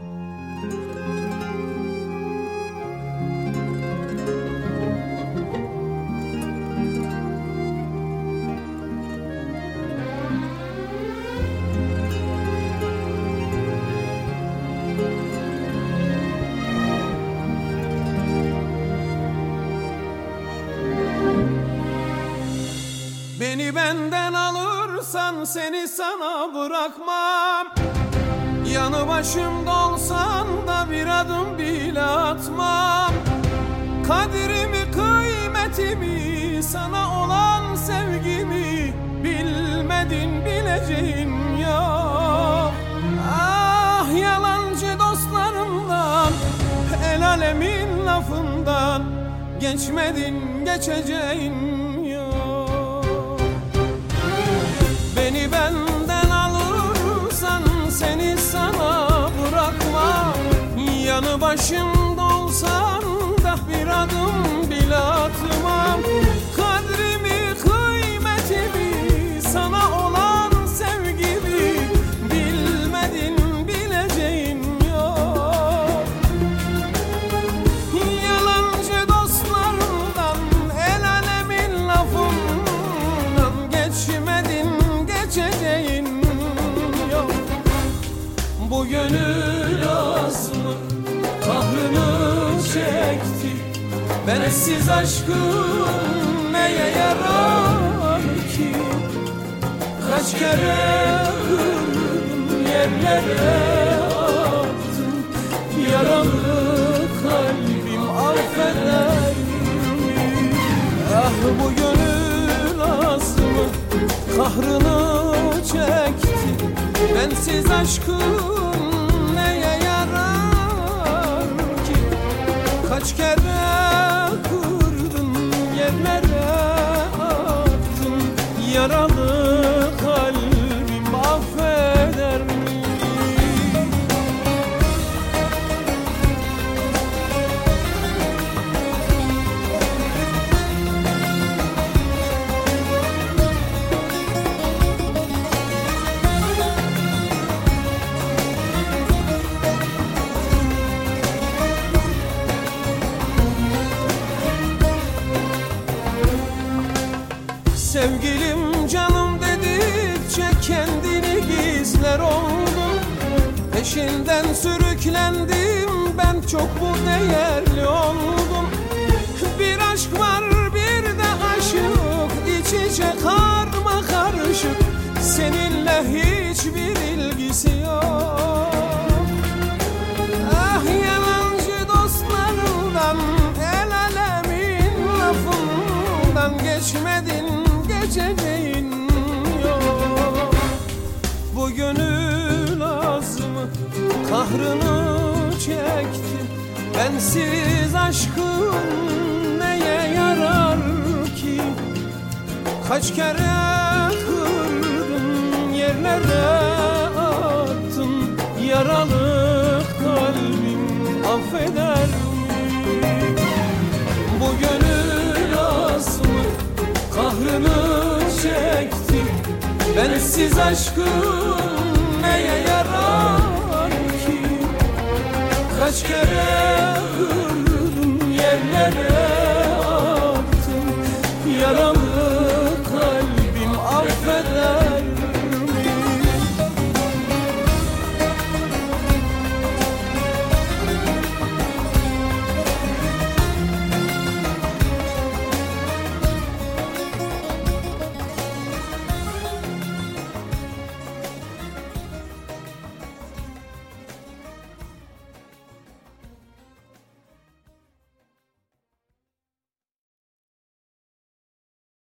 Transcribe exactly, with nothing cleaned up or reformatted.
Beni benden alırsan seni sana bırakmam. Yanı başımda olsan da bir adım bile atmam. Kadirimi, kıymetimi, sana olan sevgimi bilmedin, bileceğin yok. Ah, yalancı dostlarımdan, el alemin lafından geçmedin, geçeceğin. Beni benden alırsan seni sana bırakmam. Yanı başımda olsan da bir adım bile atmam. Kadrimi, kıymetimi, sana olan sevgimi bilmedin, bileceğin yok. Yalancı dostlarından, el alemin lafından geçmedin, geçeceğin yok. Bu gönül azmı kahrını çekti. Bensiz aşkım neye yarar ki? Kaç kere kırdım, yerlere attım. Yaralı kalbim affeder mi? Ah, bu gönül azmı kahrını çekti. Bensiz aşkım neye yarar ki? Kaç kere kırdın, yerlere attın. Yaralı kalbim affeder mi? Sevgilim, canım dedikçe kendini gizler oldum. Peşinden sürüklendim, ben çok bu değerli oldum. Bir aşk var, bir de aşık, iç içe karma karışık. Seninle hiçbir ilgisi yok. Ah, yalancı dostlarından, el alemin lafından geçmedin, geçeceğin yok. Bu gönül azmı kahrını çekti. Bensiz aşkın neye yarar ki? Kaç kere kırdın, yerlere attın. Yaralı kalbim affeder mi? Bu gönül azmı kahrını çekti. Bensiz aşkın neye yarar ki? Kaç kere kırdım, yerlere